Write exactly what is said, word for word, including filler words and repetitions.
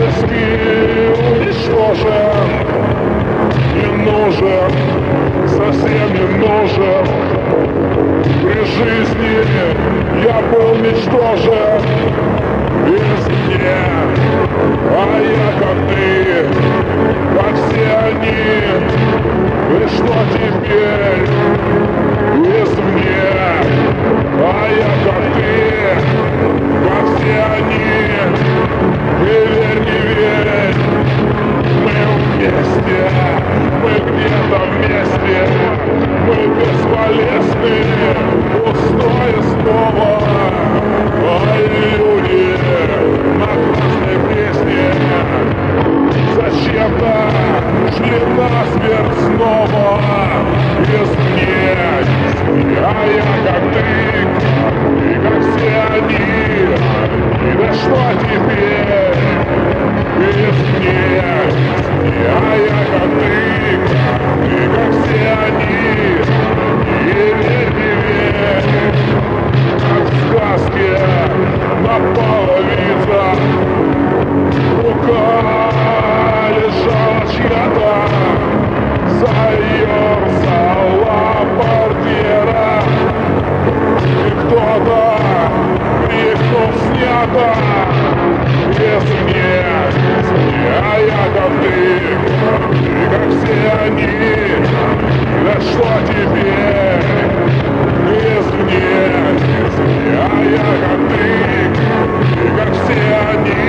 близкий уничтожен, не нужен, совсем не нужен. При жизни я был ничтожен, без меня, а я как ты, как все они. И что теперь без меня, а я как ты, как все они. И верь, не верь, мы вместе, мы где-то вместе, мы бесполезны, пустое снова. Ай, люди на красной пресне зачем-то шли насмерть снова. Без меня, а я как ты, и как все они. И да что теперь без меня, а я как ты, и как все они. И верь, не верь, как в сказке на половицах рука лежала чья-то, заерзала портьера, и кто-то крикнул снято. Без меня, а я как ты, и как все они. Да что теперь без меня, а я как ты, и как все они.